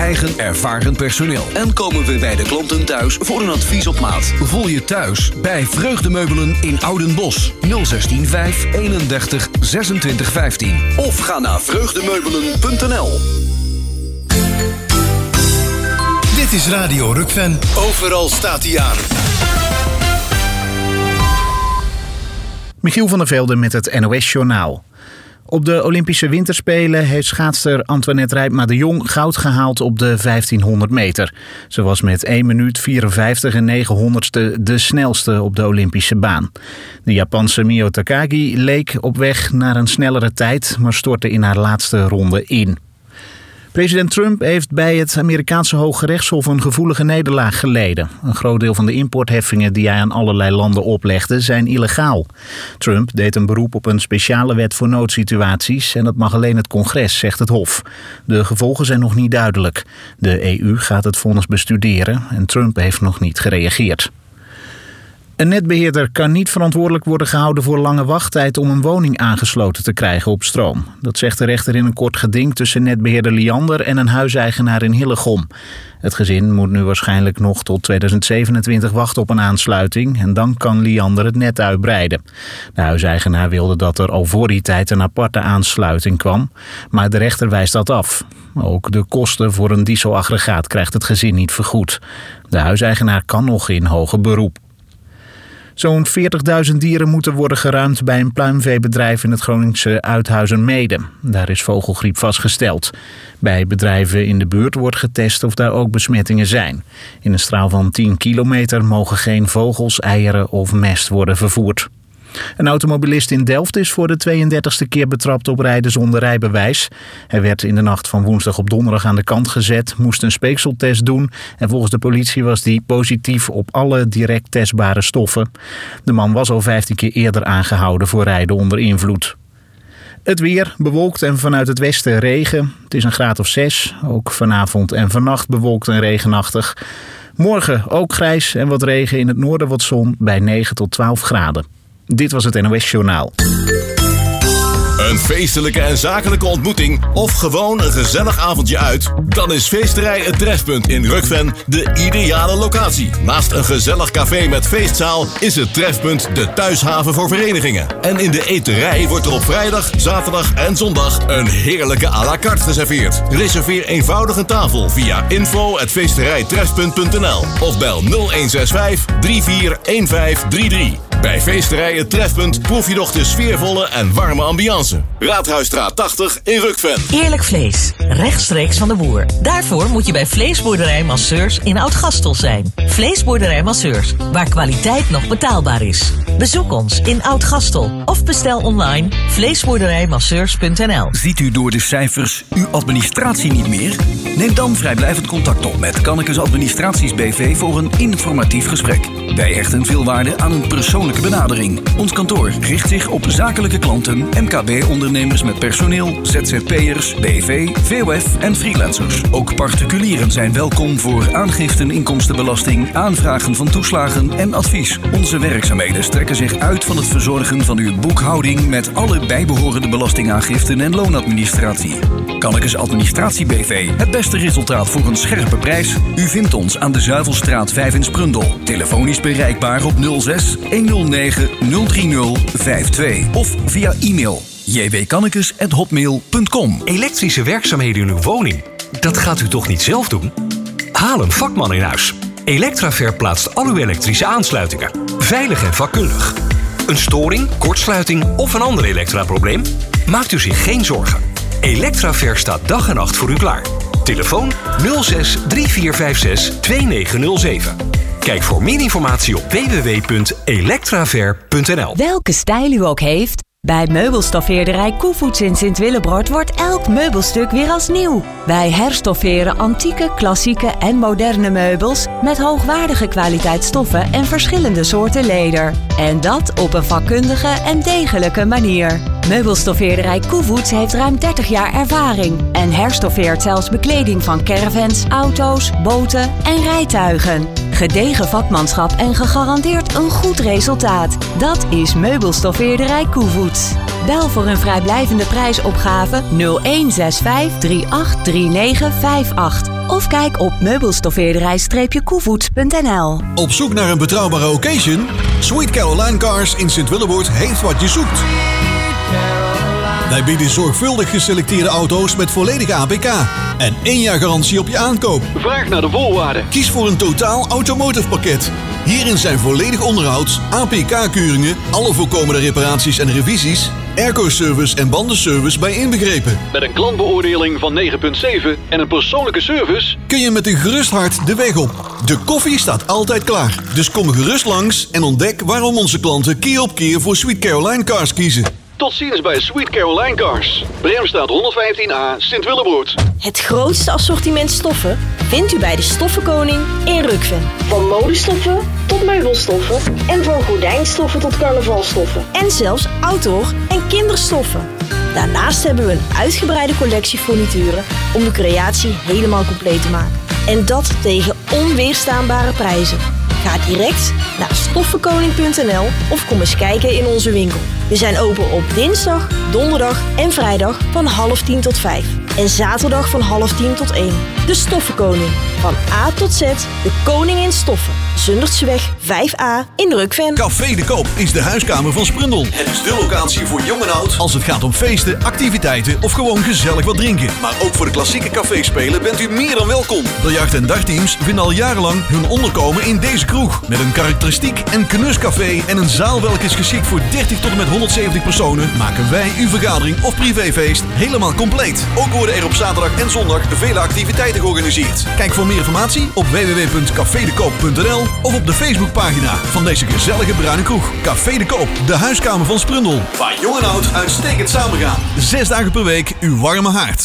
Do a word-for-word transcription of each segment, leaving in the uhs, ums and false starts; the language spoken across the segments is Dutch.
eigen ervaren personeel. En komen we bij de klanten thuis voor een advies op maat. Voel je thuis bij Vreugdemeubelen in Oudenbosch. nul zestien vijf eenendertig zesentwintig vijftien. Of ga naar vreugdemeubelen punt n l. Dit is Radio Rukven. Overal staat hij aan. Michiel van der Velde met het N O S-journaal. Op de Olympische Winterspelen heeft schaatster Antoinette Rijpma de Jong goud gehaald op de vijftienhonderd meter. Ze was met één minuut vierenvijftig en negen honderdste de snelste op de Olympische baan. De Japanse Mio Takagi leek op weg naar een snellere tijd, maar stortte in haar laatste ronde in. President Trump heeft bij het Amerikaanse Hoge Rechtshof een gevoelige nederlaag geleden. Een groot deel van de importheffingen die hij aan allerlei landen oplegde zijn illegaal. Trump deed een beroep op een speciale wet voor noodsituaties en dat mag alleen het congres, zegt het Hof. De gevolgen zijn nog niet duidelijk. De E U gaat het vonnis bestuderen en Trump heeft nog niet gereageerd. Een netbeheerder kan niet verantwoordelijk worden gehouden voor lange wachttijd om een woning aangesloten te krijgen op stroom. Dat zegt de rechter in een kort geding tussen netbeheerder Liander en een huiseigenaar in Hillegom. Het gezin moet nu waarschijnlijk nog tot tweeduizend zevenentwintig wachten op een aansluiting en dan kan Liander het net uitbreiden. De huiseigenaar wilde dat er al voor die tijd een aparte aansluiting kwam, maar de rechter wijst dat af. Ook de kosten voor een dieselaggregaat krijgt het gezin niet vergoed. De huiseigenaar kan nog in hoger beroep. Zo'n veertigduizend dieren moeten worden geruimd bij een pluimveebedrijf in het Groningse Uithuizen-Meeden. Daar is vogelgriep vastgesteld. Bij bedrijven in de buurt wordt getest of daar ook besmettingen zijn. In een straal van tien kilometer mogen geen vogels, eieren of mest worden vervoerd. Een automobilist in Delft is voor de tweeëndertigste keer betrapt op rijden zonder rijbewijs. Hij werd in de nacht van woensdag op donderdag aan de kant gezet, moest een speekseltest doen en volgens de politie was die positief op alle direct testbare stoffen. De man was al vijftien keer eerder aangehouden voor rijden onder invloed. Het weer, bewolkt en vanuit het westen regen. Het is een graad of zes, ook vanavond en vannacht bewolkt en regenachtig. Morgen ook grijs en wat regen, in het noorden wat zon bij negen tot twaalf graden. Dit was het N O S-journaal. Een feestelijke en zakelijke ontmoeting of gewoon een gezellig avondje uit? Dan is Feesterij Het Trefpunt in Rukven de ideale locatie. Naast een gezellig café met feestzaal is het Trefpunt de thuishaven voor verenigingen. En in de eterij wordt er op vrijdag, zaterdag en zondag een heerlijke à la carte geserveerd. Reserveer eenvoudig een tafel via info at feesterijtrefpunt punt n l of bel nul een zes vijf drie vier een vijf drie drie. Bij Feesterij Het Trefpunt proef je nog de sfeervolle en warme ambiance. Raadhuisstraat tachtig in Rukven. Eerlijk vlees, rechtstreeks van de boer. Daarvoor moet je bij Vleesboerderij Masseurs in Oud-Gastel zijn. Vleesboerderij Masseurs, waar kwaliteit nog betaalbaar is. Bezoek ons in Oud-Gastel of bestel online vleesboerderijmasseurs punt n l. Ziet u door de cijfers uw administratie niet meer? Neem dan vrijblijvend contact op met Kannekes Administraties B V voor een informatief gesprek. Wij hechten veel waarde aan een persoonlijke benadering. Ons kantoor richt zich op zakelijke klanten, M K B-ondernemers met personeel, Z Z P'ers, B V, V O F en freelancers. Ook particulieren zijn welkom voor aangiften inkomstenbelasting, aanvragen van toeslagen en advies. Onze werkzaamheden strekken zich uit van het verzorgen van uw boekhouding met alle bijbehorende belastingaangiften en loonadministratie. Kannekes Administratie B V, het beste resultaat voor een scherpe prijs. U vindt ons aan de Zuivelstraat vijf in Sprundel. Telefonisch bereikbaar op nul zes honderdnegen nul drie nul vijf twee of via e-mail j w kannekes at hotmail punt com. Elektrische werkzaamheden in uw woning, dat gaat u toch niet zelf doen? Haal een vakman in huis. Electraver plaatst al uw elektrische aansluitingen. Veilig en vakkundig. Een storing, kortsluiting of een ander elektraprobleem? Maakt u zich geen zorgen. Electraver staat dag en nacht voor u klaar. Telefoon nul zes drie vier vijf zes twee negen nul zeven. Kijk voor meer informatie op w w w punt electraver punt n l. Welke stijl u ook heeft, bij meubelstoffeerderij Koevoets in Sint-Willebroord wordt elk meubelstuk weer als nieuw. Wij herstofferen antieke, klassieke en moderne meubels met hoogwaardige kwaliteit stoffen en verschillende soorten leder. En dat op een vakkundige en degelijke manier. Meubelstoffeerderij Koevoets heeft ruim dertig jaar ervaring en herstoffeert zelfs bekleding van caravans, auto's, boten en rijtuigen. Gedegen vakmanschap en gegarandeerd een goed resultaat. Dat is meubelstoffeerderij Koevoets. Bel voor een vrijblijvende prijsopgave nul een zes vijf drie acht drie negen vijf acht of kijk op meubelstoffeerderij koevoets punt n l. Op zoek naar een betrouwbare occasion? Sweet Caroline Cars in Sint-Willeboord heeft wat je zoekt. Wij bieden zorgvuldig geselecteerde auto's met volledige A P K en één jaar garantie op je aankoop. Vraag naar de voorwaarden. Kies voor een totaal automotive pakket. Hierin zijn volledig onderhoud, A P K-keuringen, alle voorkomende reparaties en revisies, airco-service en bandenservice bij inbegrepen. Met een klantbeoordeling van negen komma zeven en een persoonlijke service kun je met een gerust hart de weg op. De koffie staat altijd klaar. Dus kom gerust langs en ontdek waarom onze klanten keer op keer voor Sweet Caroline Cars kiezen. Tot ziens bij Sweet Caroline Cars. Bremstraat honderdvijftien A, Sint-Willeboord. Het grootste assortiment stoffen vindt u bij de Stoffenkoning in Rukven. Van modestoffen tot meubelstoffen en van gordijnstoffen tot carnavalstoffen. En zelfs outdoor en kinderstoffen. Daarnaast hebben we een uitgebreide collectie furnituren om de creatie helemaal compleet te maken. En dat tegen onweerstaanbare prijzen. Ga direct naar stoffenkoning punt n l of kom eens kijken in onze winkel. We zijn open op dinsdag, donderdag en vrijdag van half tien tot vijf. En zaterdag van half tien tot één. De Stoffenkoning. Van A tot Z, de koning in stoffen. Zundertseweg vijf A in Rukven. Café de Koop is de huiskamer van Sprundel. Het is de locatie voor jong en oud als het gaat om feesten, activiteiten of gewoon gezellig wat drinken. Maar ook voor de klassieke caféspelen bent u meer dan welkom. Biljart- en dartteams vinden al jarenlang hun onderkomen in deze kroeg. Met een karakteristiek en knuscafé en een zaal welke is geschikt voor dertig tot en met honderdzeventig personen, maken wij uw vergadering of privéfeest helemaal compleet. Ook worden er op zaterdag en zondag vele activiteiten georganiseerd. Kijk voor meer informatie op w w w punt café de koop punt n l of op de Facebookpagina van deze gezellige bruine kroeg. Café de Koop, de huiskamer van Sprundel. Waar jong en oud uitstekend samen gaan. Zes dagen per week uw warme haard.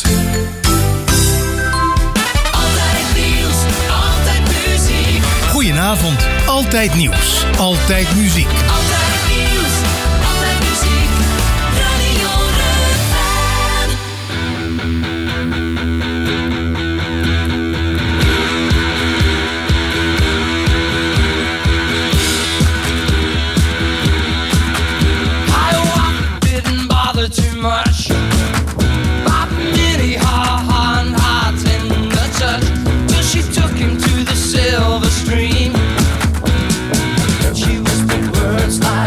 Altijd nieuws, altijd muziek. Goedenavond, altijd nieuws, altijd muziek. Altijd nieuws, altijd muziek. Radio Rukven. Too much. Pop Minnie, ha ha, and hot in the touch. Till she took him to the silver stream. She whispered words like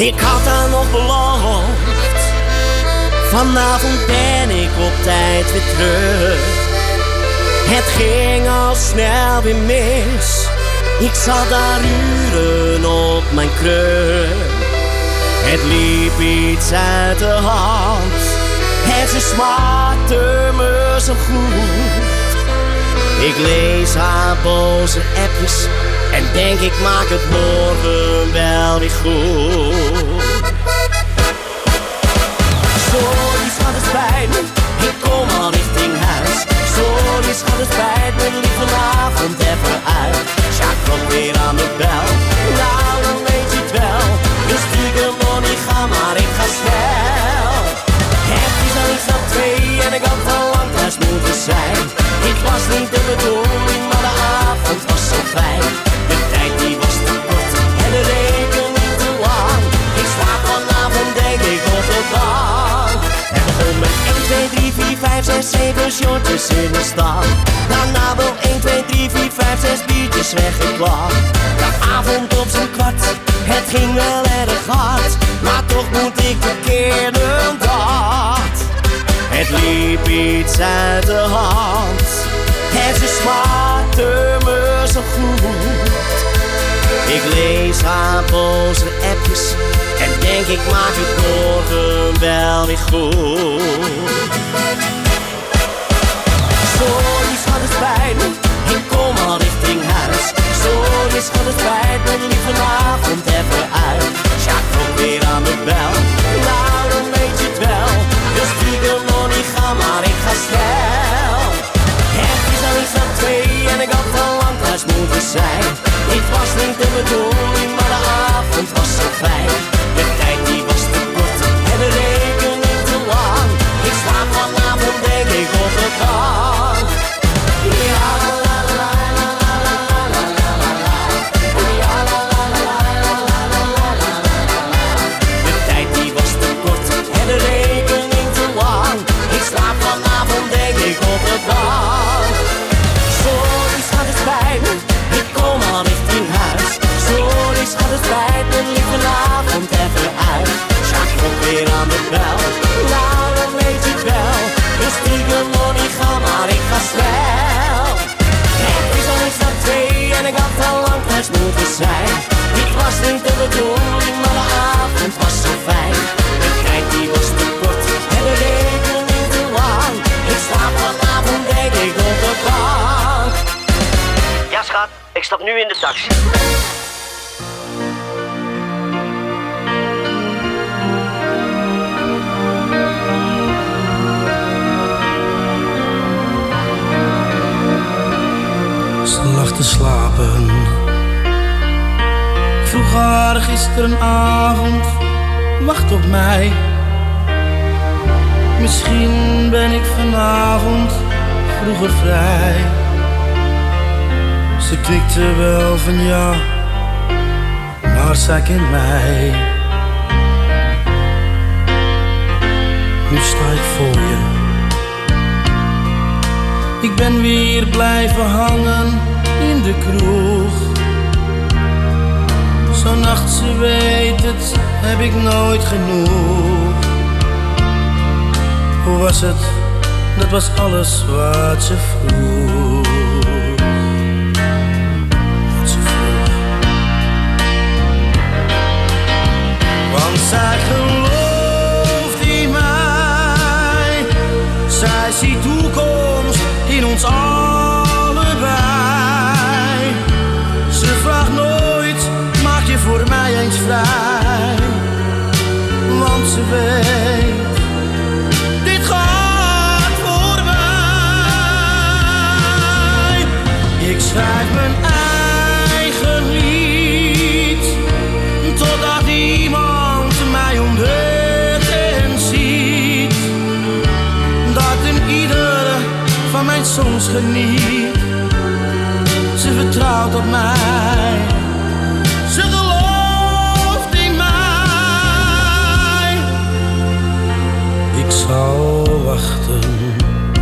Ik had haar nog beloofd, vanavond ben ik op tijd weer terug. Het ging al snel weer mis, ik zat daar uren op mijn kruk. Het liep iets uit de hand en ze smakte me zo goed. Ik lees haar boze appjes en denk ik maak het morgen wel weer goed. Sorry schat, het spijt me, ik kom al richting huis. Sorry schat, het spijt me, lief vanavond even uit. Sjaak komt weer aan de bel, nou dan weet je het wel. Je stiekem nog niet gaan, maar ik ga snel. Het is al iets van twee en ik had al lang thuis moeten zijn. Ik was niet de bedoeling, maar de avond was zo fijn. De tijd die was te kort en de rekening te lang. Ik slaap vanavond denk ik op de bank. Het begon met één, twee, drie, vier, vijf, zes, zeven shortjes in de stad. Daarna wel één, twee, drie, vier, vijf, zes biertjes weggeklapt. De avond op zijn kwart, het ging wel erg hard. Maar toch moet ik bekennen dat het liep iets uit de hand en ze smaakte me zo goed. Ik lees haar boze appjes en denk ik maak het morgen wel weer goed. Sorry schat, het spijt me, ik kom al richting huis. Sorry schat, het spijt me, lief vanavond even uit. Sjaak komt weer aan de bel, nou dan weet je het wel. Dus stiekem nog niet gaan, maar ik ga snel. Het is al iets van twee en ik had al lang thuis moeten zijn. Ik was niet de bedoeling, maar de avond was zo fijn. De tijd die was te kort en de rekening te lang. Ik slaap vanavond denk ik op de bank. Ja la la la la la la la la la la. Ja la la la la la la la la la. De tijd die was te kort en de rekening te lang. Ik slaap vanavond denk ik op de bank. Sorry schat, het spijt me, ik kom al richting huis. Sorry schat, het spijt me, lief vanavond even uit. Sjaak komt weer aan de bel, nou dan weet je het wel. Dus stiekem nog niet gaan, maar ik ga snel. Het is al iets van twee en ik had al lang thuis moeten zijn. Ik was niet de bedoeling, maar de avond was zo fijn. De tijd die was te kort en de rekening te lang. Ik slaap vanavond denk ik op de bank. Ja schat, ik stap nu in de taxi. Ze lag te slapen. Ik vroeg haar gisterenavond, wacht op mij. Misschien ben ik vanavond vroeger vrij. Ze knikte wel van ja, maar zij kent mij. Nu sta ik voor je. Ik ben weer blijven hangen in de kroeg. Zo'n nacht, ze weet het, heb ik nooit genoeg. Hoe was het? Dat was alles wat ze vroeg. Wat ze vroeg. Want zij gelooft in mij. Zij ziet toekomst in ons allebei. Ze vraagt nooit, maak je voor mij eens vrij. Want ze weet, dit gaat voorbij. Ik schrijf mijn eigen lied, totdat iemand mij ontdekt en ziet. Dat een ieder van mijn songs geniet. Ze vertrouwt op mij. Ze gelooft in mij. Ik zal wachten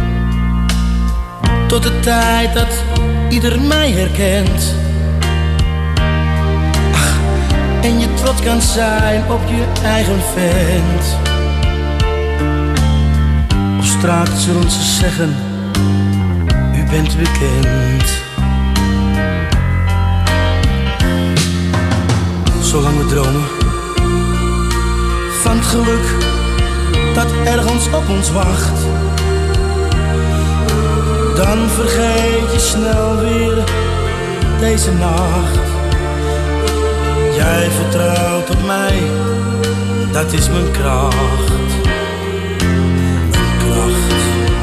tot de tijd dat ieder mij herkent. Ach, En je trots kan zijn op je eigen vent. Op straat zullen ze zeggen, u bent bekend. Zolang we dromen van het geluk dat ergens op ons wacht, dan vergeet je snel weer deze nacht. Jij vertrouwt op mij, dat is mijn kracht. Mijn kracht.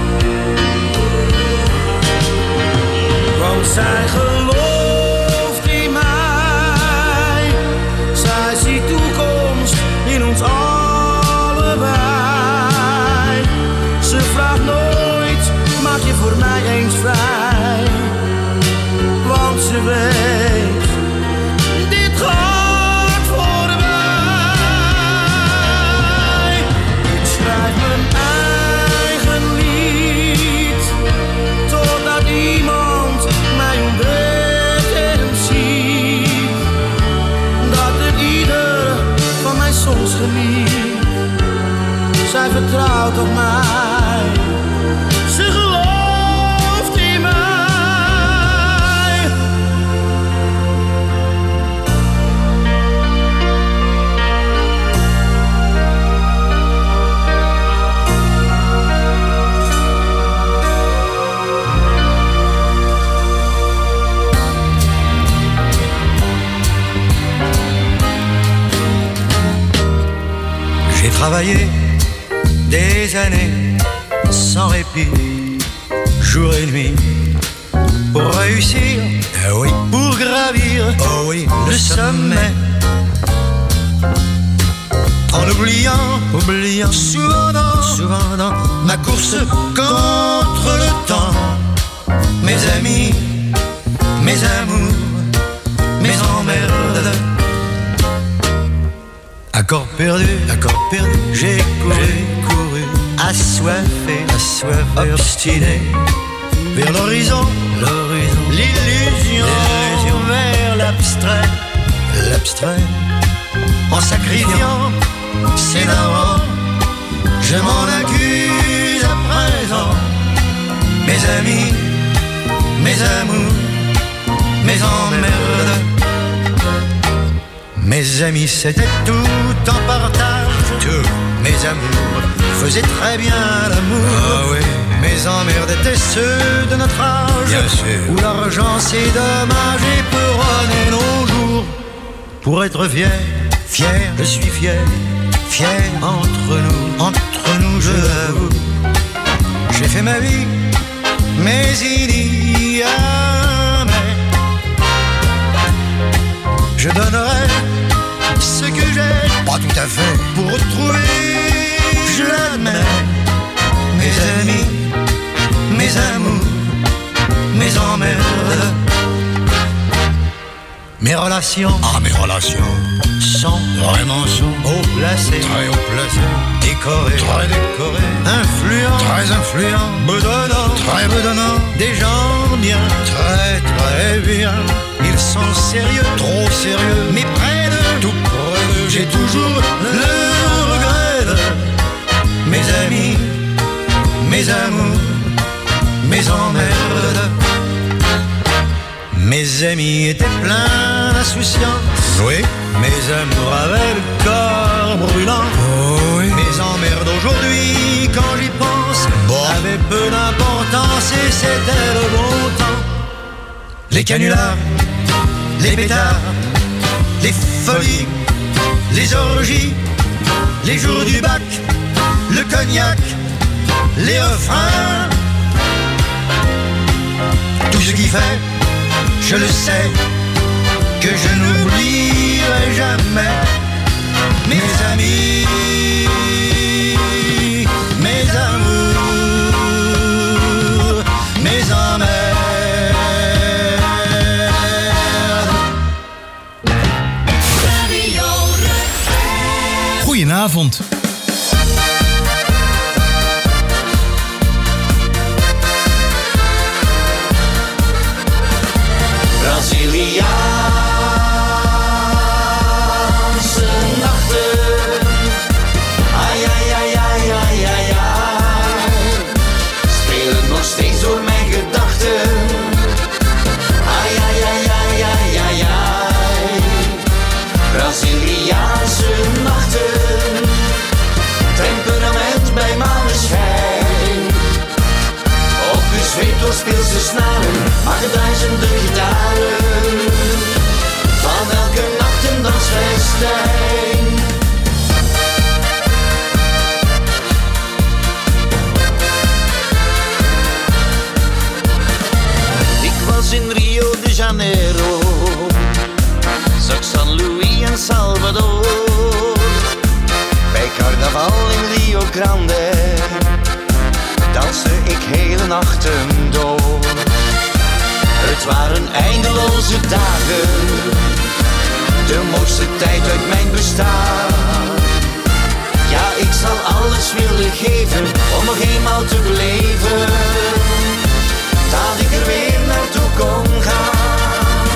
Want zij gelooft in mij. Zij ziet toekomst in ons allebei. Ze vraagt nooit, maak je voor mij eens vrij. Want ze weet, dit gaat voorbij. Ik schrijf mijn eigen lied, totdat iemand mij ontdekt en ziet. Dat het ieder van mij soms geniet. Zij vertrouwt op mij. Ze gelooft in mij. J'ai travaillé des années sans répit, jour et nuit, pour réussir, ah oui, pour gravir, oh oui, le sommet. En oubliant, oubliant, souvent dans, souvent dans ma course contre le temps, mes amis, mes amours, mes emmerdes. Accord perdu, accord perdu, j'ai couru, couru, assoiffé, assoiffé, obstiné, vers l'horizon, l'horizon, l'illusion, l'illusion, vers l'abstrait, l'abstrait, en sacrifiant ses darons, je m'en accuse à présent, mes amis, mes amours, mes emmerdes. Mes amis, c'était tout en partage. Tout. Mes amours faisaient très bien l'amour. Ah oui. Mes emmerdes étaient ceux de notre âge. Bien sûr. Où l'argent c'est dommage et peut runner nos jours. Pour être fier, fier, je suis fier. Fier entre nous, entre nous, je l'avoue. J'ai fait ma vie, mais il y a mais. Je donnerai ce que j'ai, pas tout à fait, pour retrouver, je l'admets, mes amis, mes amours, mes emmerdes, mes relations, ah mes relations, sont vraiment sont haut placées, très haut placées, décorées, très décorées, influents, très influents, bedonnants, très bedonnants, des gens bien, très très bien. Ils sont sérieux, trop sérieux, mais près de tout près de, j'ai toujours le regret de mes amis, mes amours, mes emmerdes. Mes amis étaient pleins d'insouciance, oui. Mes amours avaient le corps brûlant, oh, oui. Mes emmerdes aujourd'hui, quand j'y pense, bon, avaient peu d'importance et c'était le bon temps. Les canulars, les pétards, les folies, les orgies, les jours du bac, le cognac, les refrains. Tout ce qui fait, je le sais, que je n'oublierai jamais mes amis, mes amours, mes emmerdes. Goedenavond. Brasilia, eindeloze dagen, de mooiste tijd uit mijn bestaan. Ja, ik zal alles willen geven om nog eenmaal te beleven dat ik er weer naartoe kon gaan.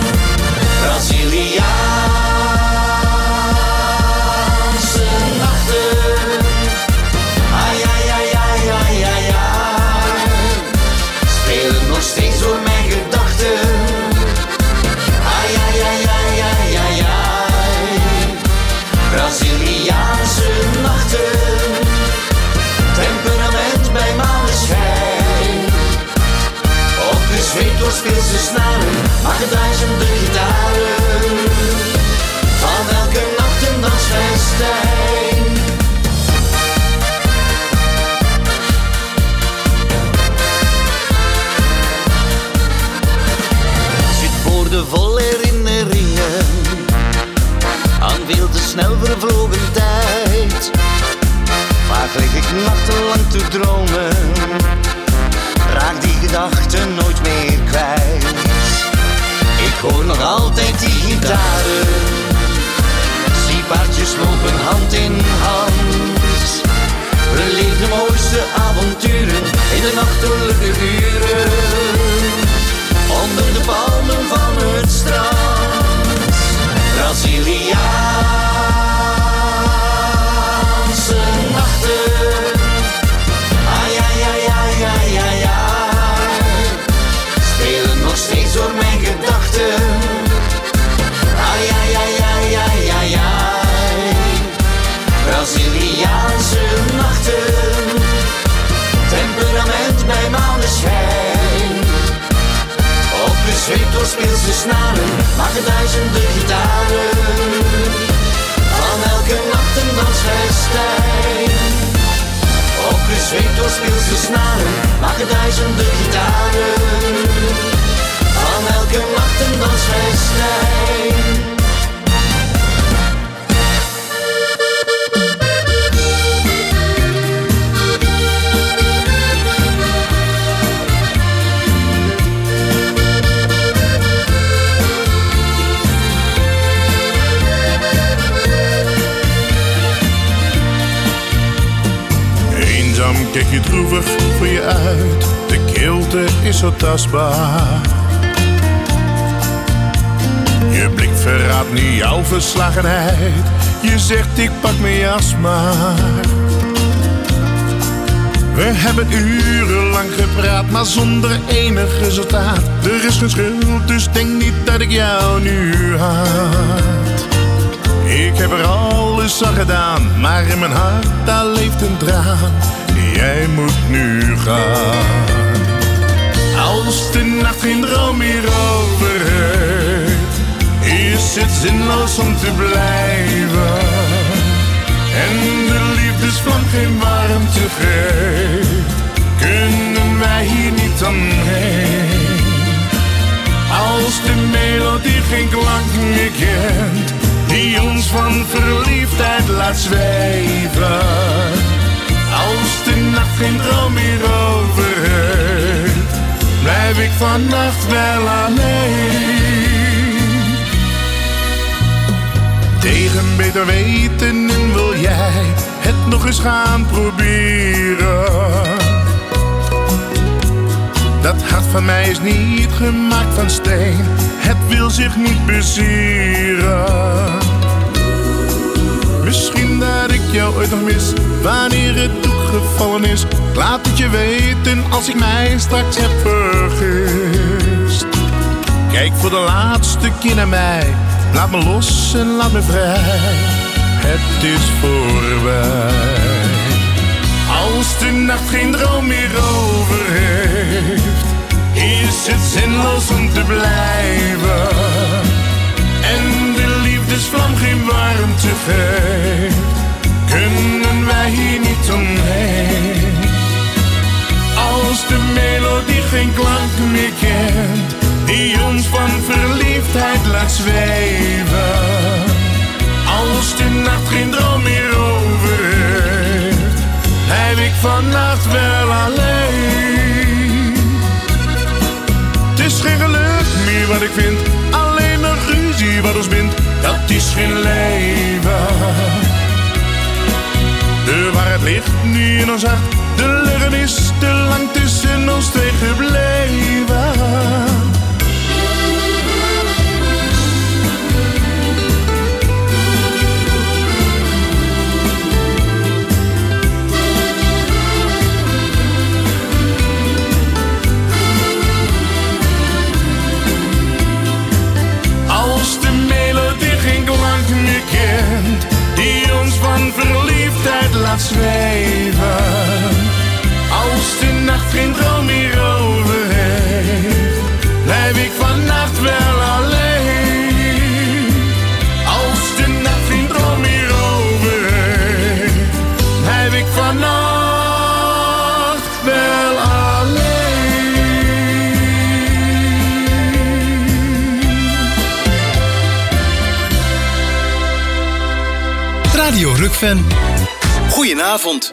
Braziliaanse nachten, ai ai ai ai ai ai ai, spelen nog steeds door mijn gedachten. Ai ai ai ai ai ai ai, Braziliaanse nachten, temperament bij maneschijn. Opgezweept door speelse snaren, maken duizenden gitaren, van elke nacht een dansfestijn. Zit boordevol herinneringen aan veel te snel vervlogen tijd. Vaak lig ik nachtenlang te dromen, raak die gedachten nooit meer kwijt. Ik hoor nog altijd die gitaren, zie paardjes lopen hand in hand. Beleef de mooiste avonturen in de nachtelijke uren, onder de palmen van het strand. Braziliaanse nachten, ai ai ai ai ai ai ai, spelen nog steeds door mijn gedachten. Ai ai ai ai ai ai ai, Braziliaanse nachten, temperament bij maneschijn. Opgezweept door speelse snaren, maken duizenden gitaren, van elke nacht een dansfestijn. Opgezweept door speelse snaren, maken duizenden gitaren, van elke nacht een dansfestijn. Kijk je droevig voor je uit, de kilte is zo tastbaar. Je blik verraadt nu jouw verslagenheid, je zegt ik pak mijn jas maar. We hebben urenlang gepraat, maar zonder enig resultaat. Er is geen schuld, dus denk niet dat ik jou nu haat. Ik heb er alles aan gedaan, maar in mijn hart daar leeft een traan. Jij moet nu gaan. Als de nacht geen droom meer over heeft, is het zinloos om te blijven. En de liefdesvlam geen warmte geeft, kunnen wij hier niet omheen. Als de melodie geen klank meer kent, die ons van verliefdheid laat zwijven. Als de nacht geen droom meer over heeft, blijf ik vannacht wel alleen. Tegen beter weten wil jij het nog eens gaan proberen. Dat hart van mij is niet gemaakt van steen, het wil zich niet bezieren. Misschien dat ik jou ooit nog mis, wanneer het doek gevallen is. Laat het je weten als ik mij straks heb vergist. Kijk voor de laatste keer naar mij, laat me los en laat me vrij. Het is voorbij. Als de nacht geen droom meer over heeft, is het zinloos om te blijven. En de liefdesvlam geen warmte geeft, kunnen wij hier niet omheen. Als de melodie geen klank meer kent, die ons van verliefdheid laat zweven. Als de nacht geen droom meer over heeft, blijf ik vannacht wel alleen. Het is geen geluk lucht meer wat ik vind. Alleen nog ruzie wat ons bindt, dat is geen leven. De waarheid ligt nu in ons hart. De leugen is te lang tussen ons twee gebleven. Als de melodie geen klank meer kent, die ons van verliefdheid laat zweven. Als de nacht geen droom meer over heeft, blijf ik vannacht wel alleen. Als de nacht geen droom meer over heeft, blijf ik vannacht wel alleen. Radio Rukven. Goedenavond.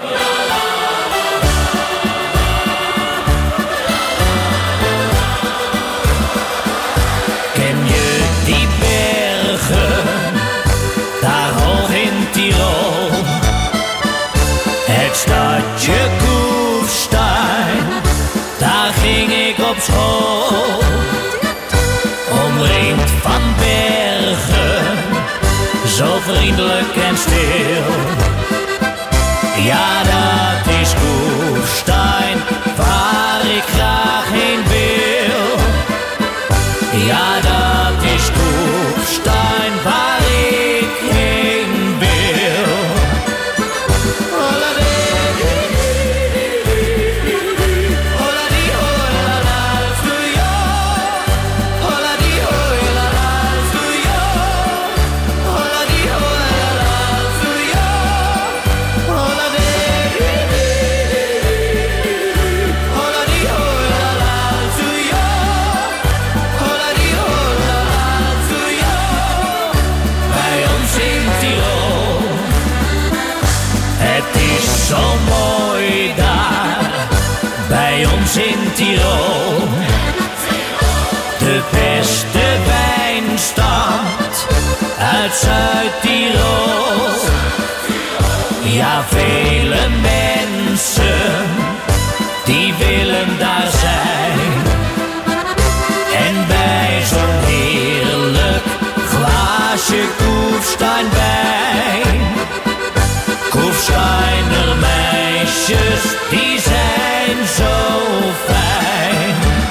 Ken je die bergen, daar hoog in Tirol? Het stadje Kufstein, daar ging ik op school. Omringd van bergen, zo vriendelijk en stil. Ja, dat is Kufstein, waar ik graag heen wil. Ja, dat is Kufstein, waar ik heen wil. Zo mooi daar, bij ons in Tirol. De beste wijnstad uit Zuid-Tirol. Ja, vele mensen, die willen daar zijn. En bij zo'n heerlijk glaasje Kufstein wijn. Kufsteiner meisjes, die zijn zo fijn.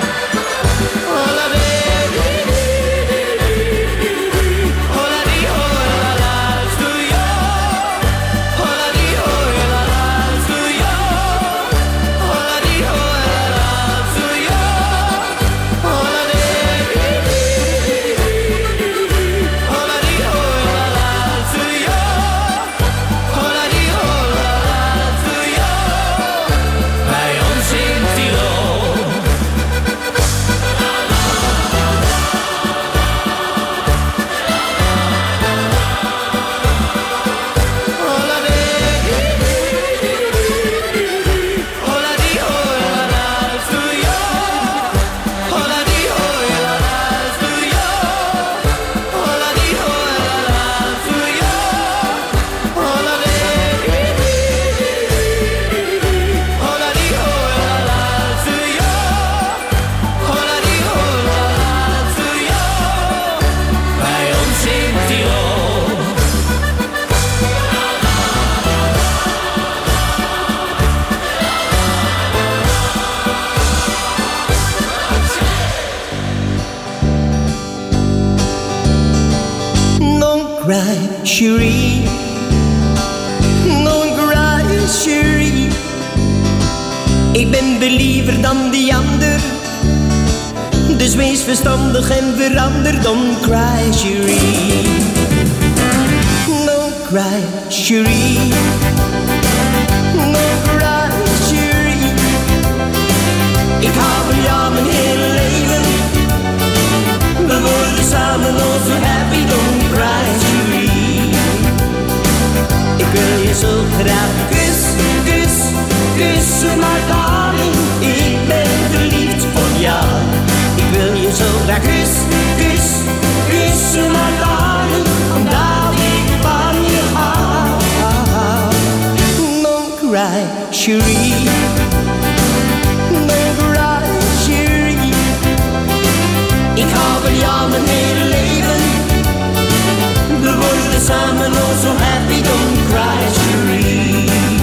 Cherie, non cry, Cherie. Ik ben believer dan die ander, dus wees verstandig en verander. Don't cry, Cherie. Don't cry, Cherie. Don't cry, Cherie. Ik hou van jou mijn hele leven. We worden samen al zo happy. Don't cry, Cherie. Ik wil je zo graag kus, kus, kussen, maar darling, ik ben verliefd op jou. Ik wil je zo graag graag kus, kus, kussen maar darling, omdat ik van je hou. Don't cry, chérie. Don't cry, chérie. Ik hou van jou mijn hele leven. We worden samen oh so happy, don't cry, chérie.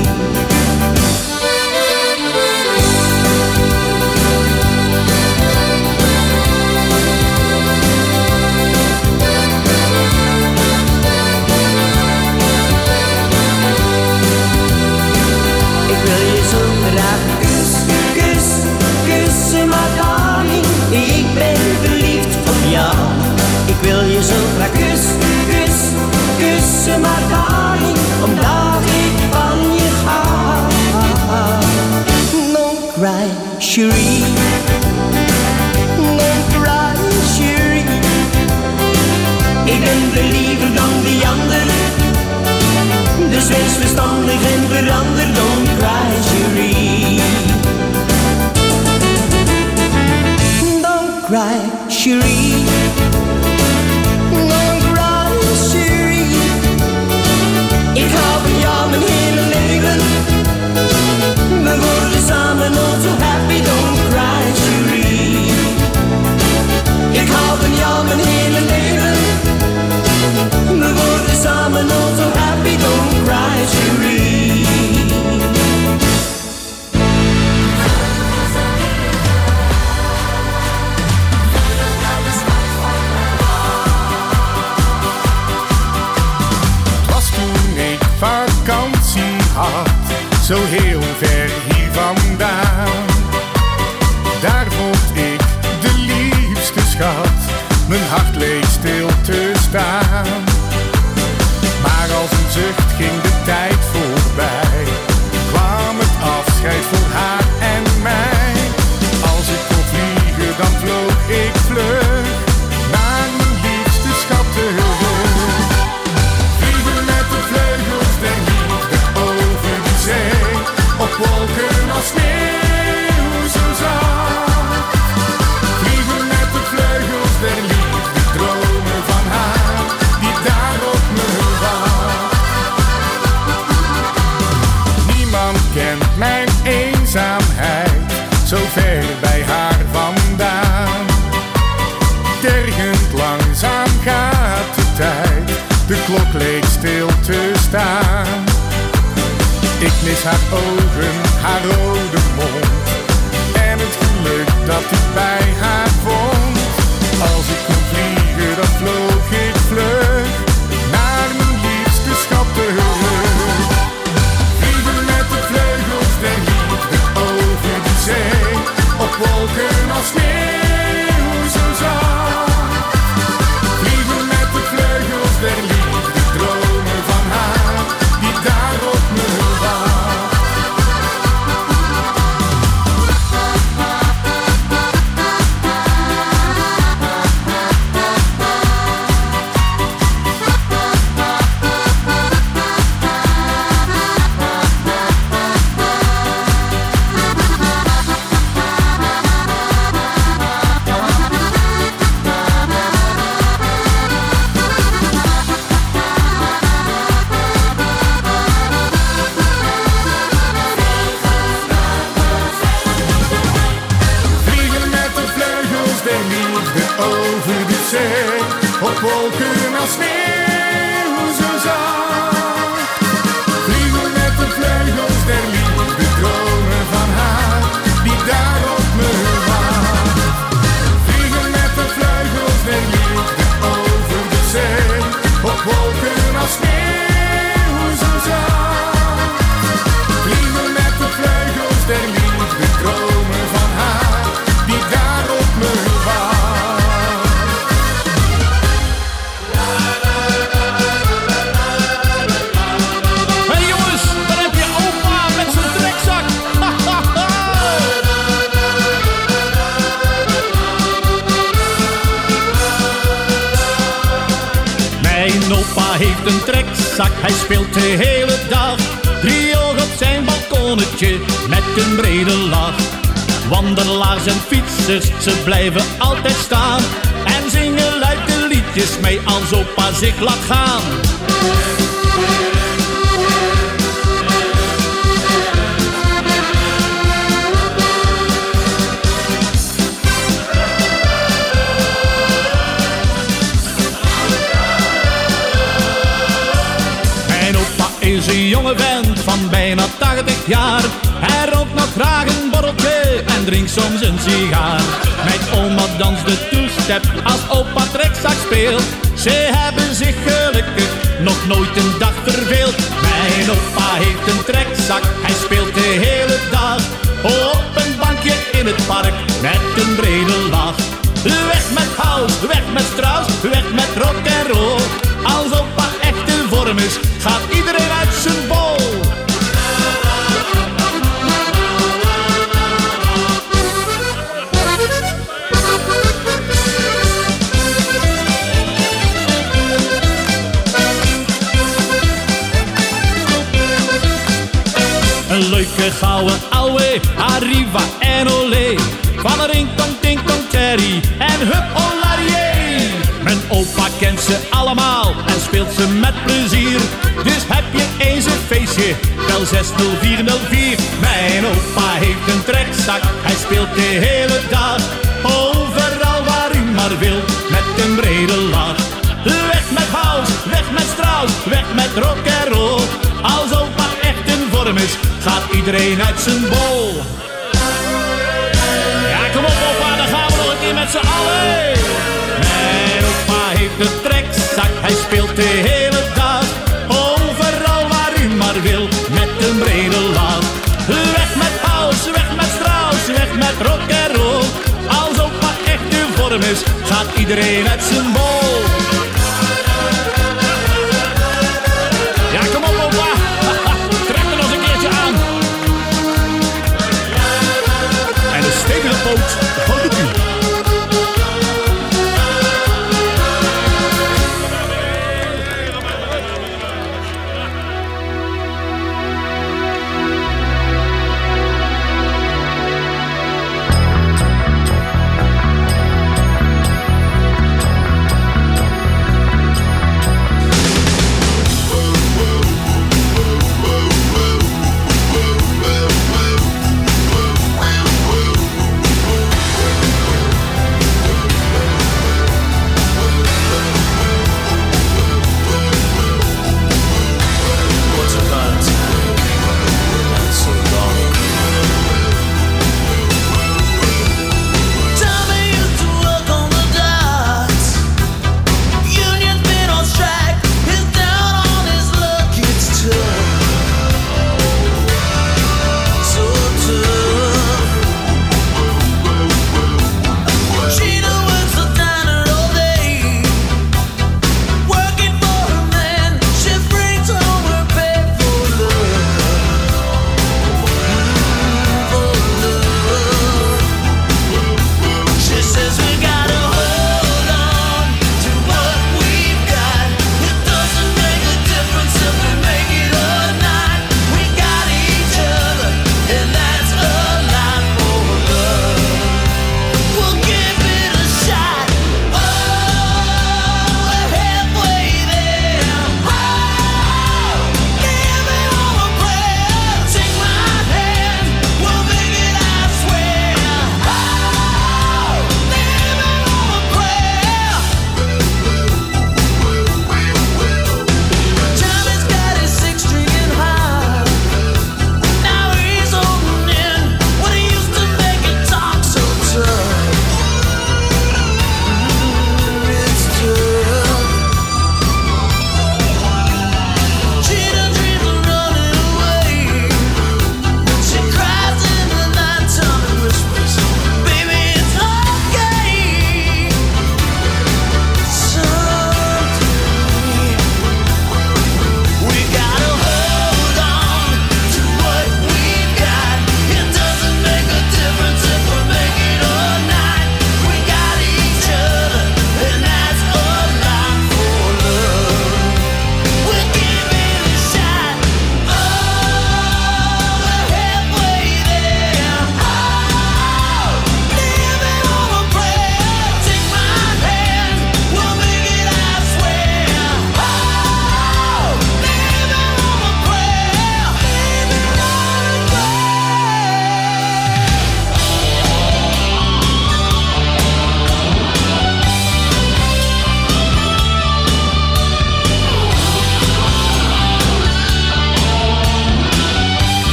Ik wil je zo graag kus, kus, kussen, maar darling, ik ben verliefd op jou. Ik wil je zo graag kus, kus, kussen, maar darling, omdat ik van je hou. Don't cry, chérie. Don't cry, chérie. Ik ben verliever dan die ander. Dus wees verstandig en verander, don't cry, chérie. Don't cry, chérie. Don't cry, chérie. Ik hou van jou mijn hele leven. We worden samen oh so happy, don't cry, chérie. Ik hou van jou mijn hele leven. We worden samen oh so happy, don't cry, chérie. Het was toen ik vakantie had, zo heel ver hier vandaan. Daar vond ik de liefste schat, mijn hart leek stil te staan. Maar als een zucht ging de tijd voorbij, kwam het afscheid voor haar en mij. Als ik kon vliegen, dan vloog ik vlug naar mijn liefste schat terug. Vliegen met de vleugels der liefde over de zee, op wolken als sneeuw zo zacht. Vliegen met de vleugels der liefde, dromen van haar die daar op me wacht. Niemand kent mijn eenzaamheid, zo ver bij haar vandaan. Tergend langzaam gaat de tijd, de klok leek stil te staan. Ik mis haar ogen, haar rode mond en het geluk dat ik bij haar vond. Als ik kon vliegen, dan vloog ik vlug naar mijn liefste schat terug. Vliegen met de vleugels der liefde over de zee, op wolken als sneeuw zo zacht. Vliegen met de vleugels der liefde, dromen van haar die daar op me wacht. Op wolken als sneeuw zo zacht. Vliegen met de vleugels der liefde, dromen van haar die daar op me wacht. Vliegen met de vleugels der liefde over de zee, op wolken als sneeuw zo zacht. Vliegen met de vleugels der liefde, dromen van haar die daar op me wacht. Heeft een trekzak, hij speelt de hele dag driehoog op zijn balkonnetje met een brede lach. Wandelaars en fietsers, ze blijven altijd staan en zingen luid de liedjes mee als opa zich laat gaan. Is een jonge vent van bijna tachtig jaar. Hij rookt nog graag een borreltje en drinkt soms een sigaar. Mijn oma danst de two-step als opa trekzak speelt. Ze hebben zich gelukkig nog nooit een dag verveeld. Mijn opa heeft een trekzak, hij speelt de hele dag op een bankje in het park met een brede lach. Weg met house, weg met Strauss, weg met rock en roll. Als opa echt in vorm is, gaat iedereen uit zijn bol. Een leuke gouden ouwe, Arriva en Olé. Van een ring tong ting tong Terry en hup olarié. Mijn opa kent ze allemaal en speelt ze met plezier. Dus heb je eens een feestje, bel zes nul vier nul vier. Mijn opa heeft een trekzak, hij speelt de hele dag. Overal waar u maar wil, met een brede lach. Weg met house, weg met Strauss, weg met rock en roll. Als opa echt in vorm is, gaat iedereen uit zijn bol. Ja, kom op opa, dan gaan we nog een keer met z'n allen. Mijn opa heeft een trekzak, hij speelt de hele dag. Overal waar u maar wil, met een brede lach. Weg met house, weg met Strauss, weg met rock en roll. Als opa echt in vorm is, gaat iedereen uit zijn bol. Ja, kom op opa, trek er nog eens een keertje aan. En een stevige poot van de buurt.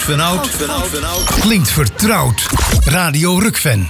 van oud. Klinkt vertrouwd. Radio Rukven.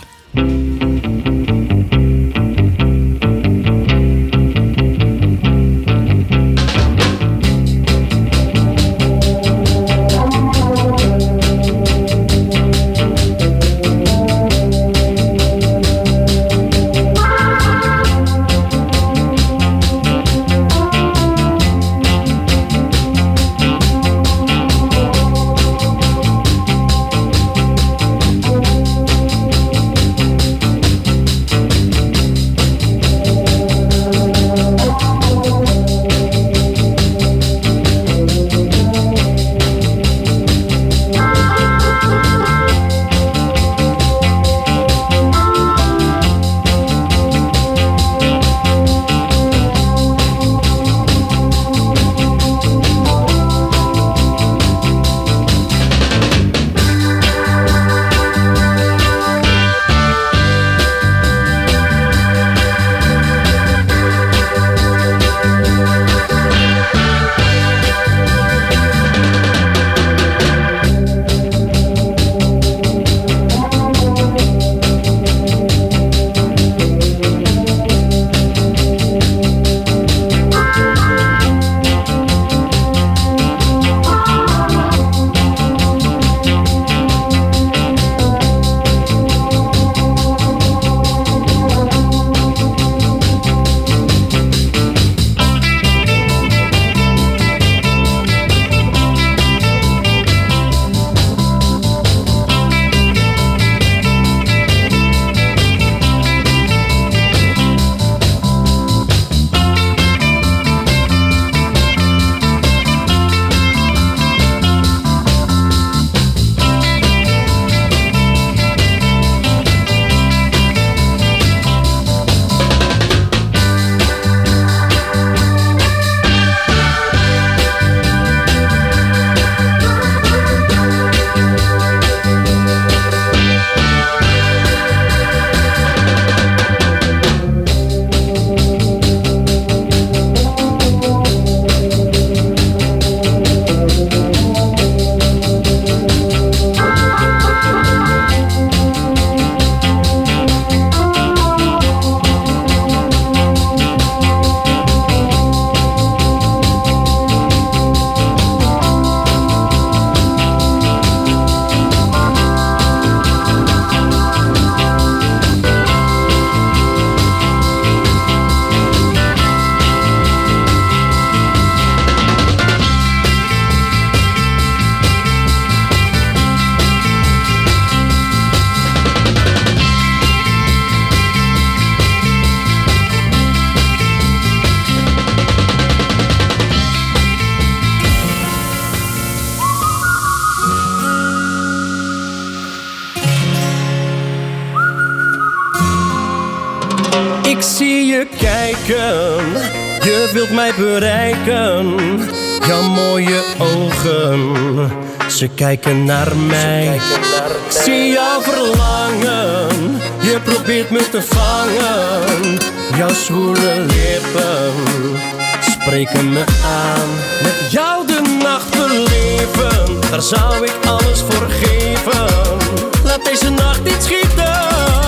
Ik zie je kijken, je wilt mij bereiken. Jouw mooie ogen, ze kijken naar mij. Ik zie jou verlangen, je probeert me te vangen. Jouw zwoele lippen spreken me aan. Met jou de nacht beleven, daar zou ik alles voor geven. Laat deze nacht niet schieten,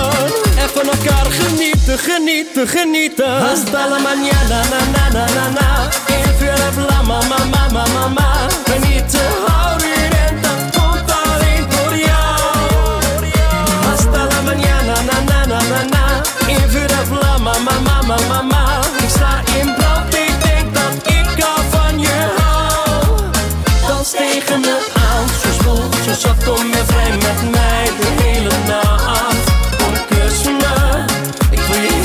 en van elkaar genieten, genieten, genieten. Hasta la mañana, na na na na na. Even la mama, mama, mama. Genieten, houden en dat komt alleen voor jou. Hasta la mañana, na na na na na. Even la mama, mama, mama. Ik sta in brand, ik denk dat ik al van je hou. Dans tegen me aan, zo zwoel, zo zacht, kom je vrij met mij de hele nacht. Kom kus me, ik wil je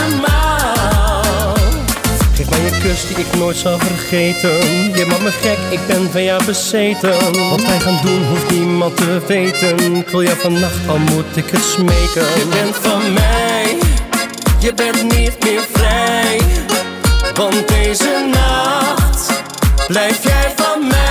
helemaal. Geef mij een kus die ik nooit zal vergeten. Je maakt me gek, ik ben van jou bezeten. Wat wij gaan doen hoeft niemand te weten. Ik wil jou vannacht, al moet ik het smeken. Je bent van mij, je bent niet meer vrij. Want deze nacht blijf jij van mij.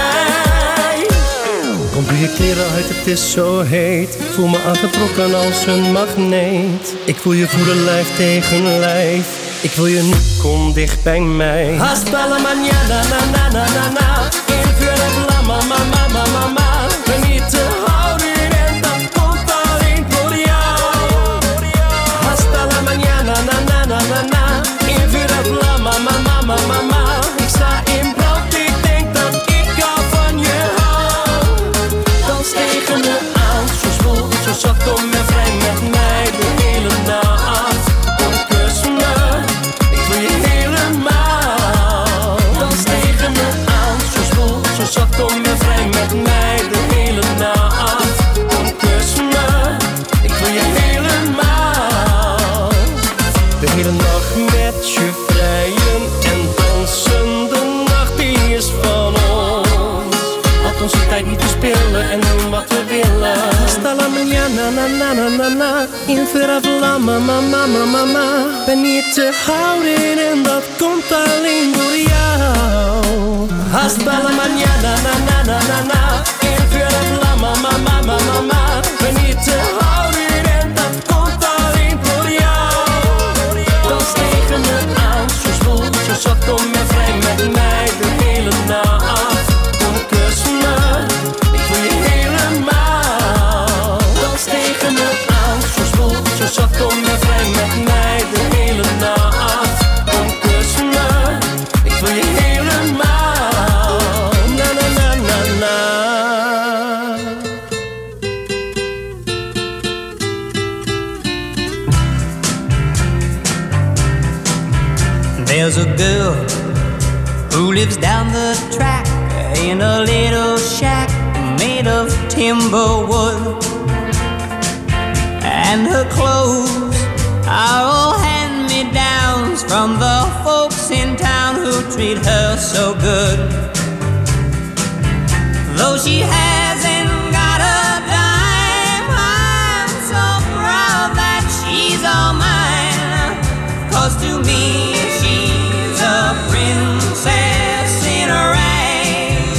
Kom doe je kleren uit, het is zo heet. Voel me aangetrokken als een magneet. Ik voel je voelen lijf tegen lijf. Ik wil je nu, kom dicht bij mij. Hasta la mañana, na na na na na. Even la mama, mama, mama. ben niet te houden en dat komt alleen voor jou. Hasta la mañana, na na na na na. In vuur dat la mama mama mama. Ik sta in brand, ik denk dat ik al van je hou. Dans tegen me aan, zo zwoel, zo zacht, kom en vrij met mij de hele nacht. Kom kus me, ik wil je helemaal. Dans tegen me aan, zo zwoel, zo zacht, kom en vrij met mij de hele nacht. Kom kus me, ik wil je helemaal. De hele nacht met je vrijen en dansen, de nacht die is van ons. Laat onze tijd niet verspillen en doen wat we willen. Hasta la mañana, na na na na na. In veraf la mama mama mama. Ben niet te houden en dat komt alleen door jou. Hasta la mañana, na na na na na. In veraf la mama mama mama. Ben niet te houden en dat komt alleen voor jou. Dans tegen me aan, zo zwoel, zo zacht, kom en vrij met mij de hele nacht. Kom kus me, ik wil je helemaal. Dans tegen me aan, zo zwoel, zo zacht, kom en vrij met mij de hele nacht. Kom kus me, ik wil je helemaal. Na na na na na. There's a girl who lives down the track in a little shack made of timber wood. And her clothes are all hand-me-downs from the folks in town who treat her so good. Though she hasn't got a dime, I'm so proud that she's all mine. 'Cause to me she's a princess in a rag.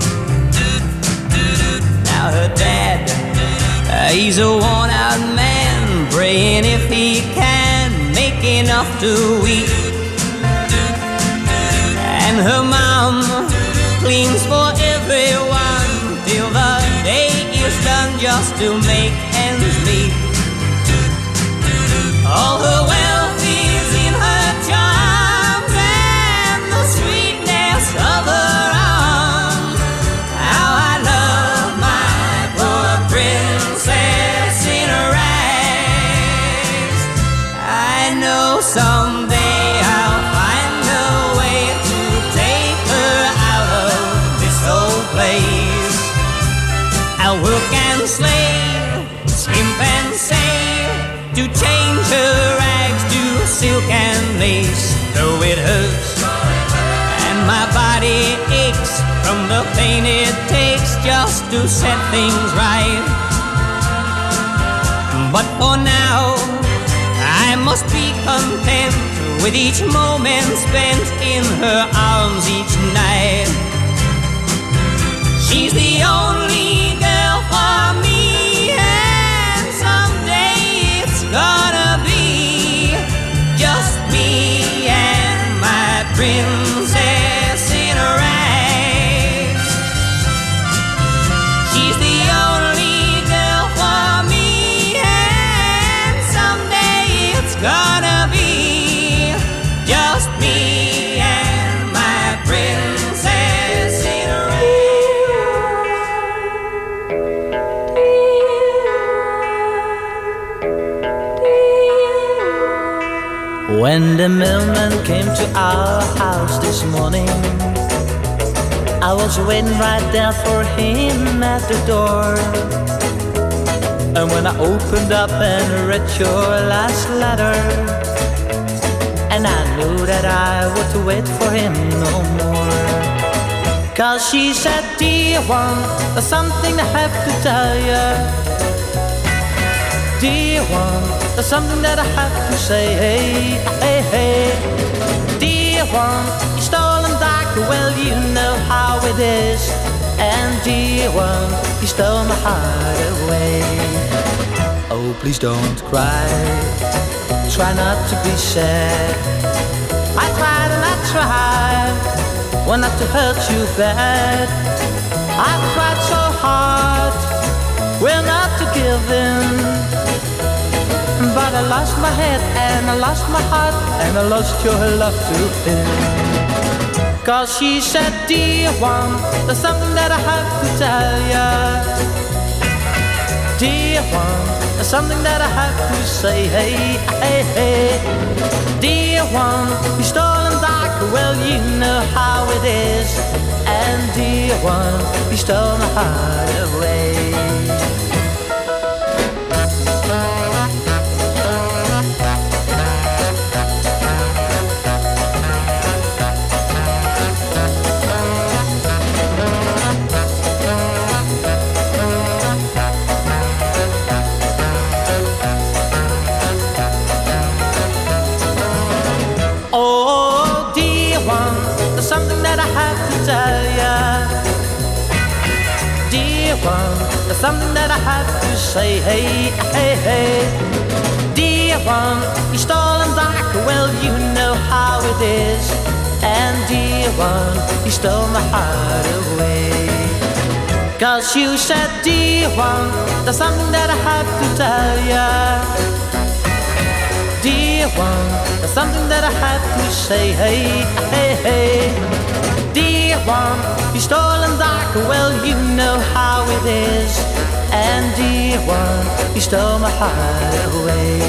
Now her dad, uh, he's a worn-out man, praying if he can make enough to eat. And her mom cleans for everyone till the day is done just to make ends meet. All her wealth is in her charms and the sweetness of her arms. How I love my poor princess in rags. I know someday I'll find a way to take her out of this old place. I'll work and slave, skimp and save, to change her rags to silk and lace. Though it hurts and my body aches from the pain it takes just to set things right. But for now I must be content with each moment spent in her arms each night. She's the only girl for me, and someday it's gonna be just me and my princess in rags. She's the only girl for me, and someday it's gonna be just me and my princess in When the mailman came to our house this morning, I was waiting right there for him at the door. And when I opened up and read your last letter, and I knew that I would wait for him no more. 'Cause she said, dear one, there's something I have to tell you. Dear one, there's something that I have to say. Hey, hey, hey. Dear one, you stolen dark, well you know how it is. And dear one, you stole my heart away. Oh, please don't cry, try not to be sad. I tried and I tried, well not to hurt you bad. I tried so hard we're not to give in. But I lost my head and I lost my heart and I lost your love too thin. Cause she said, dear one, there's something that I have to tell ya. Dear one, there's something that I have to say. Hey, hey, hey. Dear one, you stolen dark, well you know how it is. And dear one, you stole my heart away. There's something that I have to say. Hey, hey, hey. Dear one, you stolen dark, well you know how it is. And dear one, you stole my heart away. Cause you said, dear one, there's something that I have to tell ya. Dear one, there's something that I have to say. Hey, hey, hey. Dear one, you stolen dark, well you know how it is. And dear one, you stole my heart away.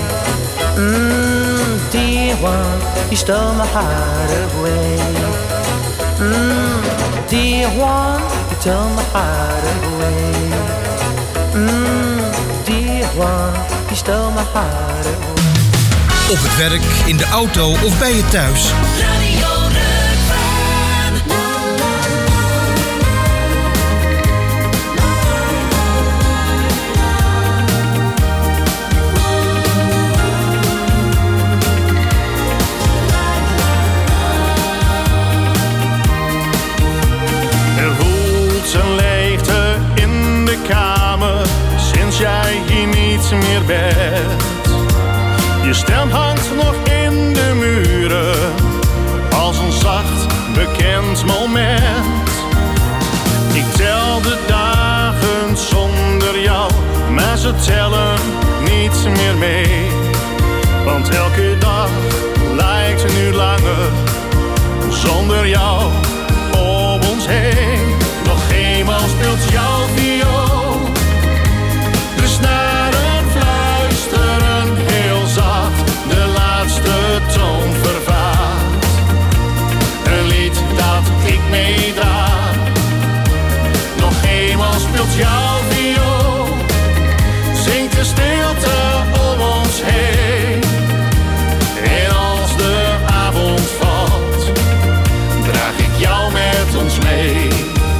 Mmm, dear one, you stole my heart away. Mmm, dear one, you stole my heart away. Mmm, dear one, you stole my heart away. Op het werk, in de auto of bij je thuis. Radio jij hier niet meer bent. Je stem hangt nog in de muren als een zacht bekend moment. Ik tel de dagen zonder jou, maar ze tellen niet meer mee. Want elke dag lijkt nu langer zonder jou om ons heen. Nog eenmaal speelt jouw viool. Snaren fluisteren heel zacht, de laatste toon vervaagt. Een lied dat ik meedraag. Nog eenmaal speelt jouw viool. Zingt de stilte om ons heen. En als de avond valt, draag ik jou met ons mee.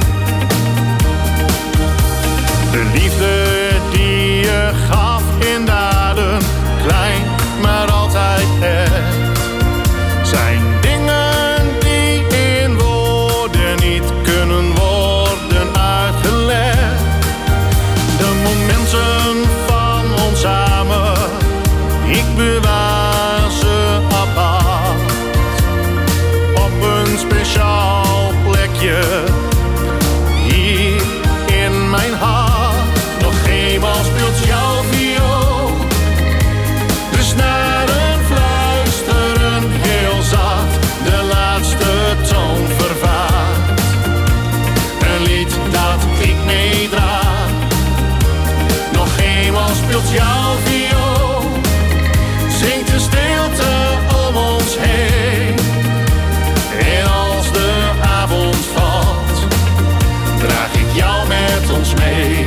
De liefde die je gaf in daden, klein maar altijd echt, zijn dingen die in woorden niet kunnen worden uitgelegd. De momenten van ons samen, ik bewaar ze apart op een speciaal plekje hier in mijn hart. Eenmaal speelt jouw viool. De snaren fluisteren heel zacht, de laatste toon vervaagt. Een lied dat ik meedraag. Nog eenmaal speelt jouw viool. Zingt de stilte om ons heen. En als de avond valt, draag ik jou met ons mee.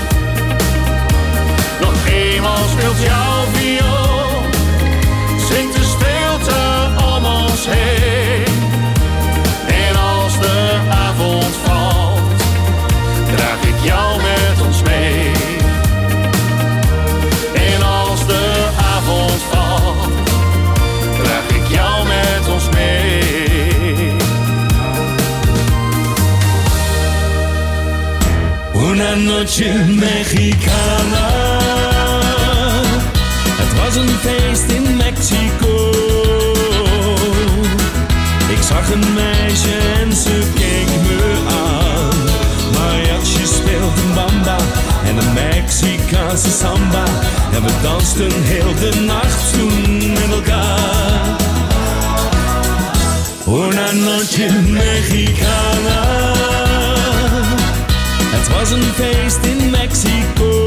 Eenmaal speelt jouw viool, zingt de stilte om ons heen. En als de avond valt, draag ik jou met ons mee. En als de avond valt, draag ik jou met ons mee. Una noche mexicana. Het was een feest in Mexico. Ik zag een meisje en ze keek me aan. Mariachi speelt een bamba en een meisje En we dansten heel de nacht toen met elkaar. Una noche mexicana. Het was een feest in Mexico.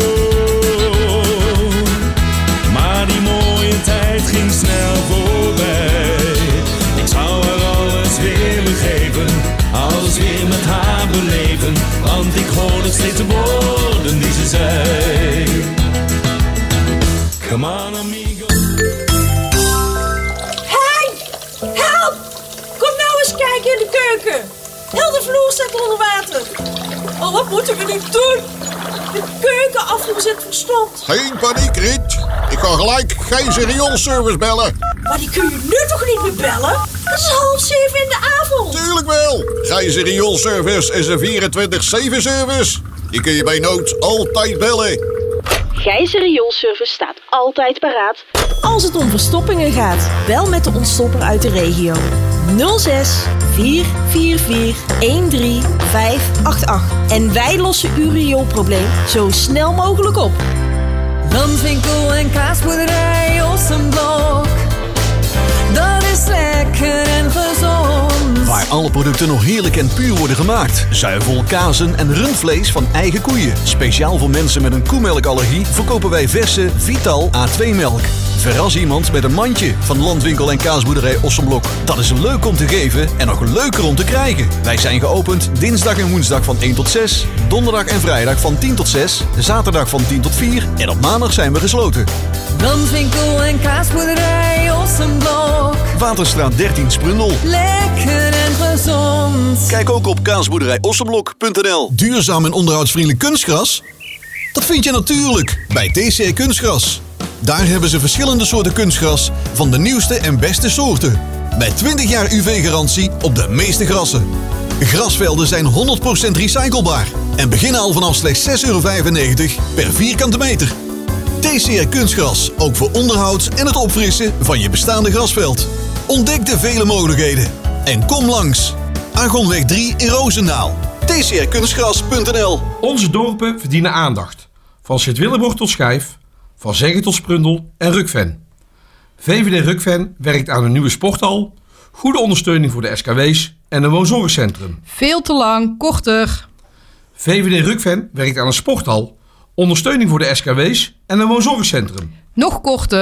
Maar die mooie tijd ging snel voorbij. Ik zou haar alles willen geven, alles weer met haar beleven. Want ik hoorde steeds de woorden die ze zei. Come on amigo. Hey! Help! Kom nou eens kijken in de keuken. Heel de vloer staat onder water. Oh, wat moeten we nu doen? De keukenafvoer zit verstopt. Geen paniek, Riet. Ik ga gelijk Gijzer rioolservice bellen. Maar die kun je nu toch niet meer bellen? Het is half zeven in de avond. Tuurlijk wel. Gijzer rioolservice is een vierentwintig zeven service. Die kun je bij nood altijd bellen. Gijzer rioolservice staat altijd paraat als het om verstoppingen gaat. Bel met de ontstopper uit de regio. nul zes vier vier vier een drie vijf acht acht. En wij lossen uw rioolprobleem zo snel mogelijk op. Landwinkel en kaasboerderij Ossenblok. Dat is lekker en gezond. Waar alle producten nog heerlijk en puur worden gemaakt. Zuivel, kazen en rundvlees van eigen koeien. Speciaal voor mensen met een koemelkallergie verkopen wij verse Vital A twee melk. Verras iemand met een mandje van Landwinkel en kaasboerderij Ossenblok. Dat is leuk om te geven en nog leuker om te krijgen. Wij zijn geopend dinsdag en woensdag van één tot zes. Donderdag en vrijdag van tien tot zes. Zaterdag van tien tot vier. En op maandag zijn we gesloten. Landwinkel en kaasboerderij Ossenblok. Waterstraat dertien Sprundel. Lekker en gezond. Kijk ook op kaasboerderij ossenblok punt n l. Duurzaam en onderhoudsvriendelijk kunstgras? Dat vind je natuurlijk bij T C R Kunstgras. Daar hebben ze verschillende soorten kunstgras van de nieuwste en beste soorten. Met twintig jaar U V-garantie op de meeste grassen. Grasvelden zijn honderd procent recyclebaar en beginnen al vanaf slechts zes euro vijfennegentig per vierkante meter. T C R Kunstgras, ook voor onderhoud en het opfrissen van je bestaande grasveld. Ontdek de vele mogelijkheden en kom langs. Argonweg drie in Roosendaal. T C R kunstgras punt n l. Onze dorpen verdienen aandacht. Van Sint-Willebord tot Schijf, van Zeggen tot Sprundel en Rukven. V V D Rukven werkt aan een nieuwe sporthal, goede ondersteuning voor de S K W's en een woonzorgcentrum. Veel te lang, korter. V V D Rukven werkt aan een sporthal, ondersteuning voor de S K W's en een woonzorgcentrum. Nog korter.